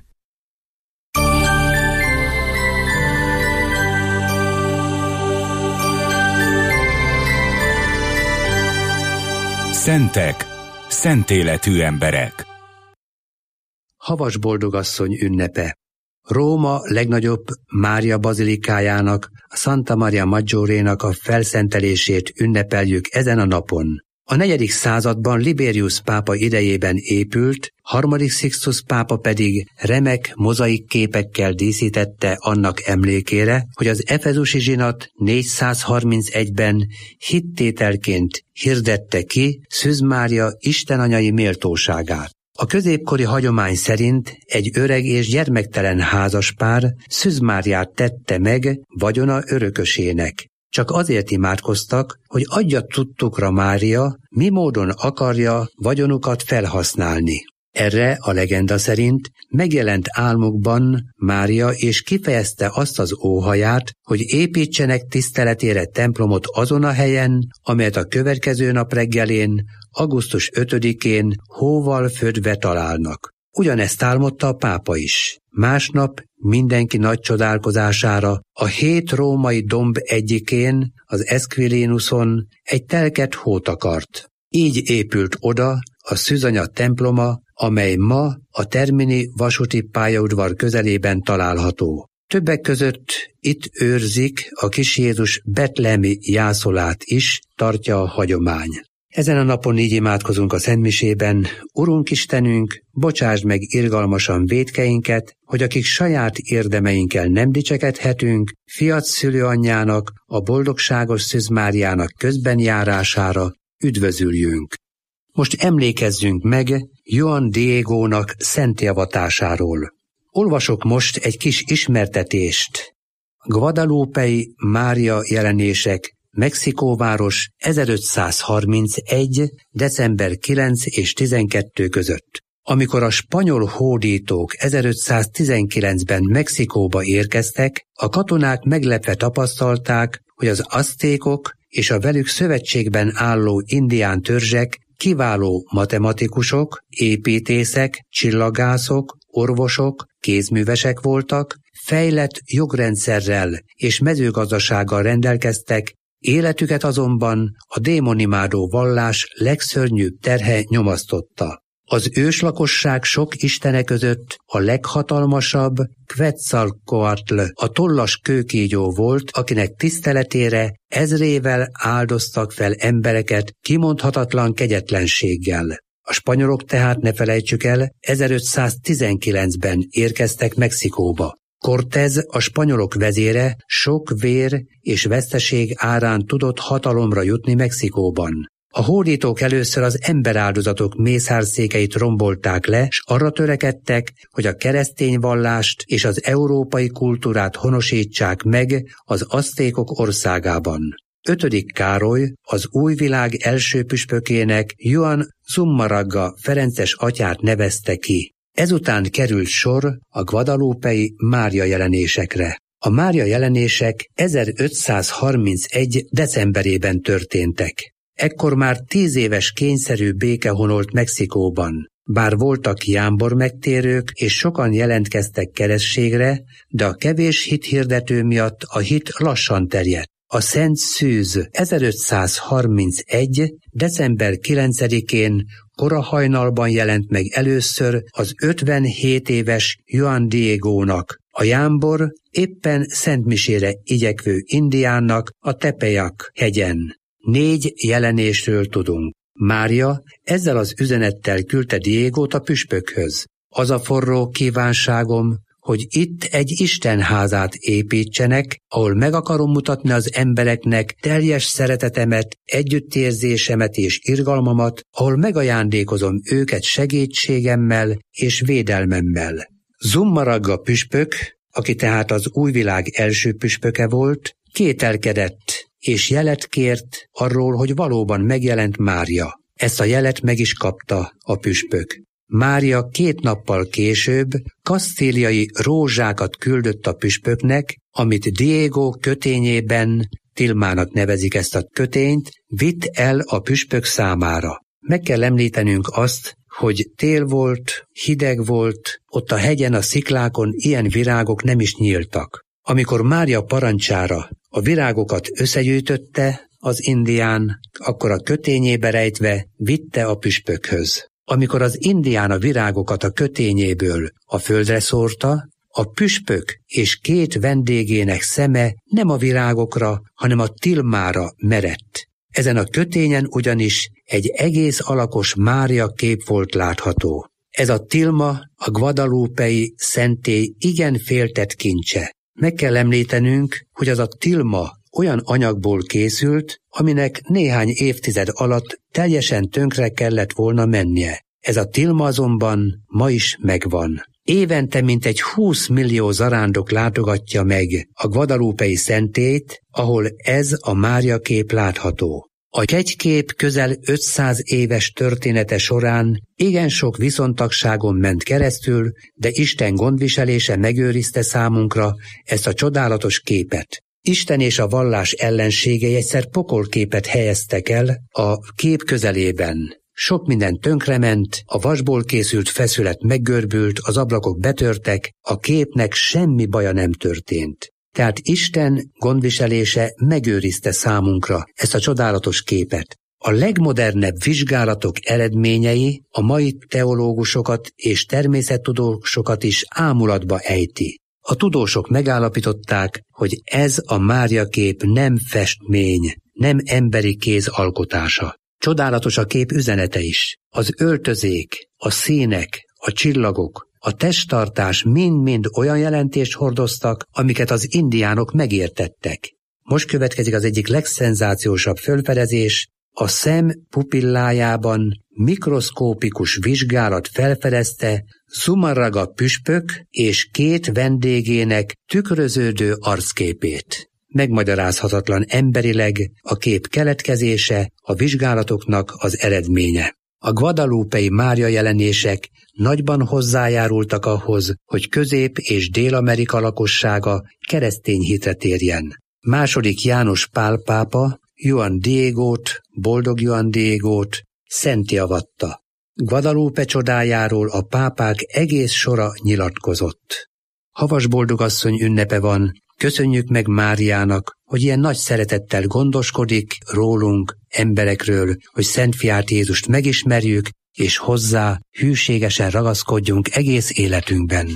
Szentek, szentéletű emberek. Havas boldogasszony ünnepe. Róma legnagyobb Mária bazilikájának, a Santa Maria Maggiorénak a felszentelését ünnepeljük ezen a napon. A 4. században Liberius pápa idejében épült, 3. Sixtus pápa pedig remek mozaik képekkel díszítette annak emlékére, hogy az efezusi zsinat 431-ben hittételként hirdette ki Szűz Mária istenanyai méltóságát. A középkori hagyomány szerint egy öreg és gyermektelen házaspár Szűz Máriát tette meg vagyona örökösének. Csak azért imádkoztak, hogy adja tudtukra Mária, mi módon akarja vagyonukat felhasználni. Erre a legenda szerint megjelent álmukban Mária és kifejezte azt az óhaját, hogy építsenek tiszteletére templomot azon a helyen, amelyet a következő nap reggelén, augusztus 5-én hóval födve találnak. Ugyanezt álmodta a pápa is. Másnap mindenki nagy csodálkozására a 7 római domb egyikén, az Esquilinuson egy telket hót akart. Így épült oda a Szűzanya temploma, amely ma a Termini vasúti pályaudvar közelében található. Többek között itt őrzik a kis Jézus betlehemi jászolát is, tartja a hagyomány. Ezen a napon így imádkozunk a Szentmisében: Urunk Istenünk, bocsásd meg irgalmasan vétkeinket, hogy akik saját érdemeinkkel nem dicsekedhetünk, fiat szülőanyjának, a boldogságos Szűz Máriának közben járására üdvözüljünk. Most emlékezzünk meg Juan Diegónak szentélvatásáról. Olvasok most egy kis ismertetést. Guadalupei Mária jelenések, Mexikóváros 1531. december 9 és 12 között. Amikor a spanyol hódítók 1519-ben Mexikóba érkeztek, a katonák meglepve tapasztalták, hogy az aztékok és a velük szövetségben álló indián törzsek kiváló matematikusok, építészek, csillagászok, orvosok, kézművesek voltak, fejlett jogrendszerrel és mezőgazdasággal rendelkeztek, életüket azonban a démonimádó vallás legszörnyűbb terhe nyomasztotta. Az őslakosság sok istene között a leghatalmasabb Quetzalcoatl, a tollas kőkígyó volt, akinek tiszteletére ezrével áldoztak fel embereket kimondhatatlan kegyetlenséggel. A spanyolok tehát, ne felejtsük el, 1519-ben érkeztek Mexikóba. Cortés, a spanyolok vezére, sok vér és veszteség árán tudott hatalomra jutni Mexikóban. A hódítók először az emberáldozatok mészárszékeit rombolták le, s arra törekedtek, hogy a keresztény vallást és az európai kultúrát honosítsák meg az aztékok országában. 5. Károly az új világ első püspökének Juan Zumarraga ferences atyát nevezte ki. Ezután került sor a guadalupei Mária jelenésekre. A Mária jelenések 1531. decemberében történtek. Ekkor már 10 éves kényszerű béke honolt Mexikóban. Bár voltak jámbor megtérők, és sokan jelentkeztek keresztségre, de a kevés hithirdető miatt a hit lassan terjedt. A Szent Szűz 1531. december 9-én kora hajnalban jelent meg először az 57 éves Juan Diegónak, a jámbor éppen szentmisére igyekvő indiánnak a Tepeyac hegyen. 4 jelenésről tudunk. Mária ezzel az üzenettel küldte Diegót a püspökhöz. Az a forró kívánságom, hogy itt egy istenházát építsenek, ahol meg akarom mutatni az embereknek teljes szeretetemet, együttérzésemet és irgalmamat, ahol megajándékozom őket segítségemmel és védelmemmel. Zumarraga püspök, aki tehát az új világ első püspöke volt, kételkedett és jelet kért arról, hogy valóban megjelent Mária. Ezt a jelet meg is kapta a püspök. Mária 2 nappal később kasztíliai rózsákat küldött a püspöknek, amit Diego kötényében, Tilmának nevezik ezt a kötényt, vitt el a püspök számára. Meg kell említenünk azt, hogy tél volt, hideg volt, ott a hegyen, a sziklákon ilyen virágok nem is nyíltak. Amikor Mária parancsára a virágokat összegyűjtötte az indián, akkor a kötényébe rejtve vitte a püspökhöz. Amikor az indián a virágokat a kötényéből a földre szórta, a püspök és 2 vendégének szeme nem a virágokra, hanem a Tilmára merett. Ezen a kötényen ugyanis egy egész alakos Mária kép volt látható. Ez a Tilma a guadalupei szentély igen féltett kincse. Meg kell említenünk, hogy az a Tilma olyan anyagból készült, aminek néhány évtized alatt teljesen tönkre kellett volna mennie. Ez a Tilma azonban ma is megvan. Évente mintegy 20 millió zarándok látogatja meg a guadalupei szentélyt, ahol ez a Mária kép látható. A kegykép közel 500 éves története során igen sok viszontagságon ment keresztül, de Isten gondviselése megőrizte számunkra ezt a csodálatos képet. Isten és a vallás ellenségei egyszer pokolképet helyeztek el a kép közelében. Sok minden tönkrement, a vasból készült feszület meggörbült, az ablakok betörtek, a képnek semmi baja nem történt. Tehát Isten gondviselése megőrizte számunkra ezt a csodálatos képet. A legmodernebb vizsgálatok eredményei a mai teológusokat és természettudósokat is ámulatba ejti. A tudósok megállapították, hogy ez a Mária kép nem festmény, nem emberi kéz alkotása. Csodálatos a kép üzenete is. Az öltözék, a színek, a csillagok, a testtartás mind-mind olyan jelentést hordoztak, amiket az indiánok megértettek. Most következik az egyik legszenzációsabb fölfedezés, a szem pupillájában mikroszkópikus vizsgálat felfedezte Zumarraga püspök és 2 vendégének tükröződő arcképét. Megmagyarázhatatlan emberileg a kép keletkezése, a vizsgálatoknak az eredménye. A guadalupei Mária jelenések nagyban hozzájárultak ahhoz, hogy Közép- és Dél-Amerika lakossága keresztény hitre térjen. II. János Pál pápa Juan Diegót, boldog Juan Diegót szentté avatta. Guadalupe csodájáról a pápák egész sora nyilatkozott. Havas boldogasszony ünnepe van, köszönjük meg Máriának, hogy ilyen nagy szeretettel gondoskodik rólunk, emberekről, hogy Szent Fiát Jézust megismerjük, és hozzá hűségesen ragaszkodjunk egész életünkben.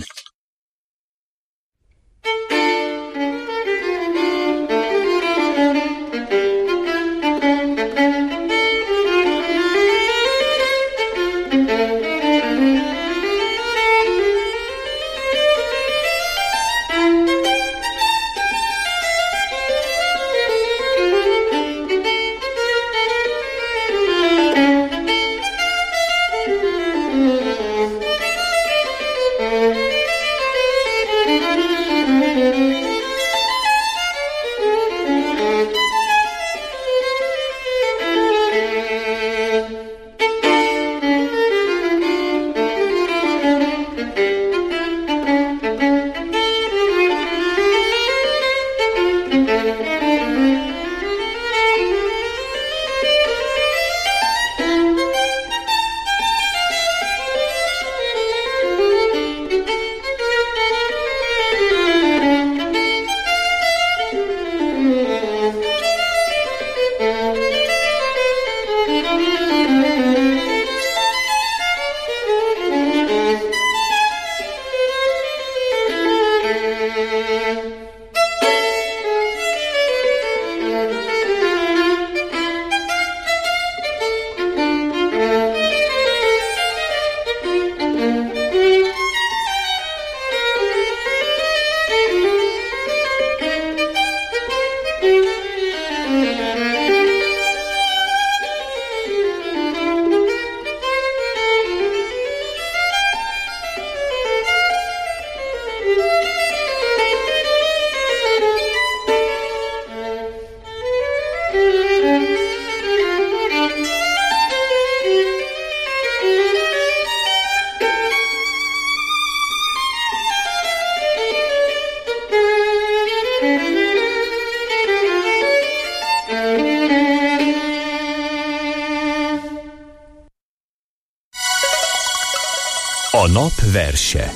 A nap verse.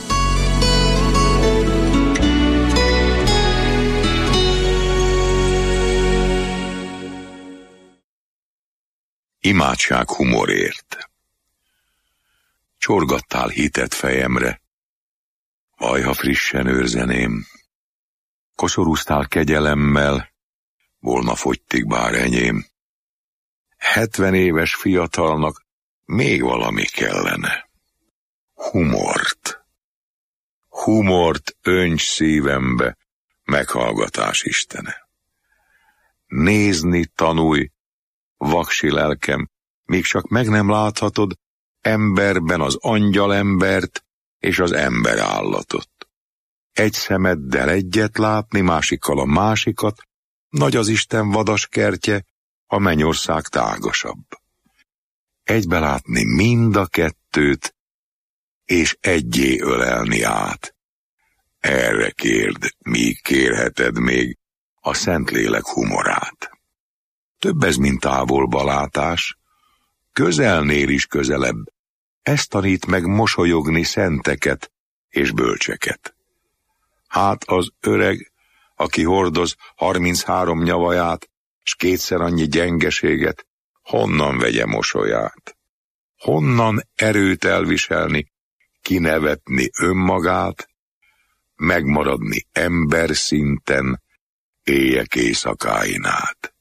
Imádság humorért. Csorgattál hitet fejemre, vaj, ha frissen őrzeném. Koszorúztál kegyelemmel, volna fogytig bár enyém. 70 éves fiatalnak még valami kellene. Humort önts szívembe, meghallgatás Istene. Nézni tanulj, vaksi lelkem, míg csak meg nem láthatod emberben az angyalembert és az emberállatot. Egy szemeddel egyet látni, másikkal a másikat, nagy az Isten vadas kertje, a mennyország tágasabb. Egybe látni mind a kettőt, és egyé ölelni át. Erre kérd, míg kérheted még a Szentlélek humorát. Több ez, mint távolba látás, közelnél is közelebb. Ezt tanít meg mosolyogni szenteket és bölcseket. Hát az öreg, aki hordoz 33 nyavaját, s 2-szer annyi gyengeséget, honnan vegye mosolyát? Honnan erőt elviselni, kinevetni önmagát, megmaradni ember szinten, éjek éjszakáin át?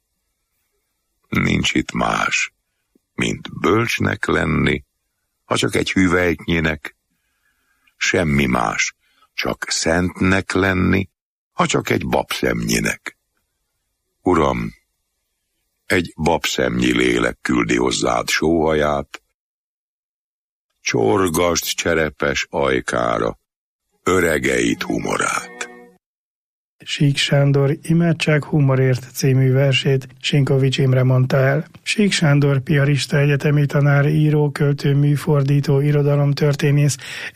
Nincs itt más, mint bölcsnek lenni, ha csak egy hüvelyknyinek, semmi más, csak szentnek lenni, ha csak egy babszemnyinek. Uram, egy babszemnyi lélek küldi hozzád sóhaját, csorgasd cserepes ajkára öregeit humorát. Sík Sándor Imádság humorért című versét Sinkovics Imre mondta el. Sík Sándor piarista, egyetemi tanár, író, költő, műfordító, irodalomtörténész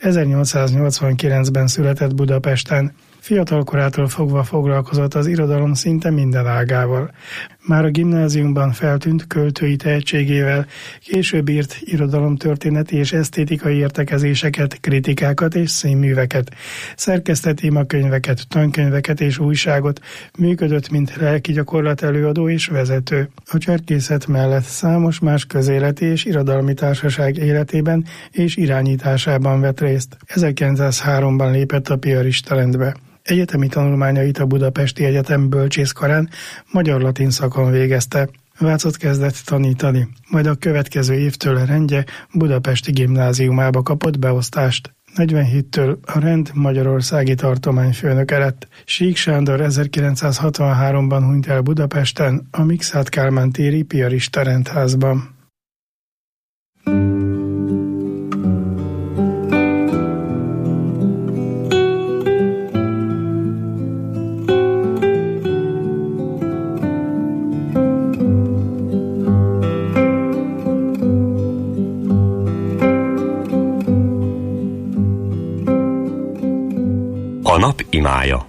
1889-ben született Budapesten. Fiatalkorától fogva foglalkozott az irodalom szinte minden ágával. Már a gimnáziumban feltűnt költői tehetségével, később írt irodalomtörténeti és esztétikai értekezéseket, kritikákat és színműveket. Szerkesztett imakönyveket, tankönyveket és újságot, működött, mint lelki gyakorlat előadó és vezető. A cserkészet mellett számos más közéleti és irodalmi társaság életében és irányításában vett részt. 1903-ban lépett a piarista rendbe. Egyetemi tanulmányait a Budapesti Egyetem bölcsészkarán magyar-latin szakon végezte. Vácot kezdett tanítani, majd a következő évtől rendje Budapesti Gimnáziumába kapott beosztást. 47-től a rend magyarországi tartományfőnöke lett. Sík Sándor 1963-ban hunyt el Budapesten a Mikszáth Kálmán téri piarista rendházban. A nap imája.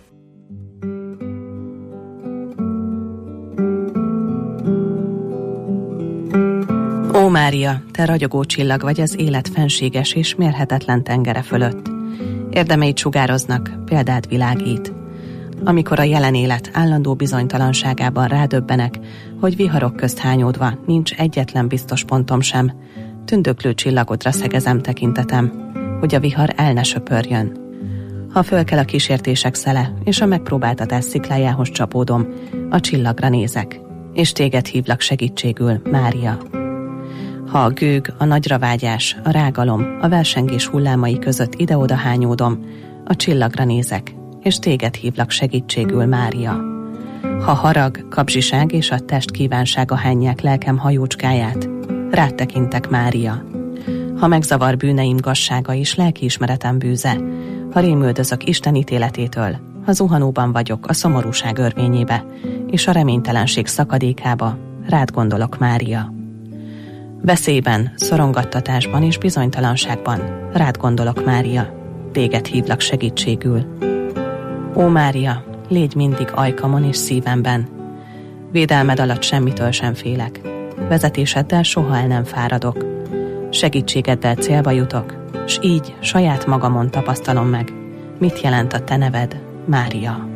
Ó Mária, te ragyogó csillag vagy az élet fenséges és mérhetetlen tengere fölött. Érdemeid sugároznak, példád világít. amikor a jelen élet állandó bizonytalanságában rádöbbenek, hogy viharok közt hányódva nincs egyetlen biztos pontom sem, tündöklő csillagodra szegezem tekintetem, hogy a vihar el ne söpörjön. Ha fölkel a kísértések szele, és a megpróbáltatás sziklájához csapódom, a csillagra nézek, és téged hívlak segítségül, Mária. Ha a gőg, a nagyra vágyás, a rágalom, a versengés hullámai között ide-oda hányódom, a csillagra nézek, és téged hívlak segítségül, Mária. Ha harag, kapzsiság és a test kívánsága hányják lelkem hajócskáját, rád tekintek, Mária. Ha megzavar bűneim gazsága és lelkiismeretem bűze, ha rémüldözök Isten ítéletétől, ha zuhanóban vagyok a szomorúság örvényébe, és a reménytelenség szakadékába, rád gondolok, Mária. Veszélyben, szorongattatásban és bizonytalanságban, rád gondolok, Mária, téged hívlak segítségül. Ó, Mária, légy mindig ajkamon és szívemben. Védelmed alatt semmitől sem félek. Vezetéseddel soha el nem fáradok. Segítségeddel célba jutok, s így saját magamon tapasztalom meg, mit jelent a te neved, Mária.